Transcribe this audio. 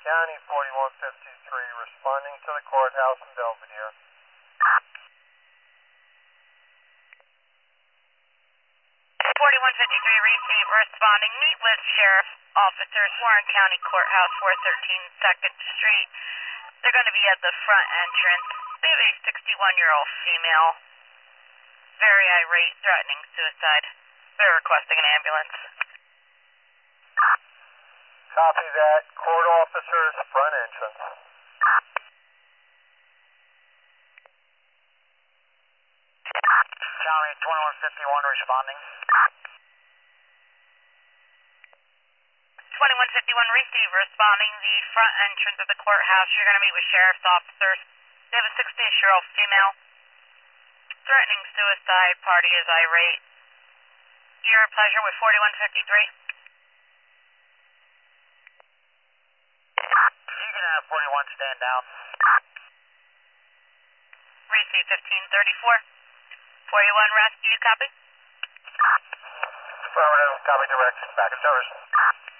County, 4153, responding to the courthouse in Belvedere. 4153, receive, responding. Meet with Sheriff Officers, Warren County Courthouse, 413 2nd Street. They're going to be at the front entrance. They have a 61-year-old female, very irate, threatening suicide. They're requesting an ambulance. Copy that. Court officers, front entrance. County 2151 responding. 2151, receive, responding. The front entrance of the courthouse. You're going to meet with sheriff's officers. They have a 60-year-old female, threatening suicide. Party is irate. Your pleasure with 4153. You can have 41 stand down. Receive 1534. 41 rescue, copy? Affirmative, copy direct, back in service.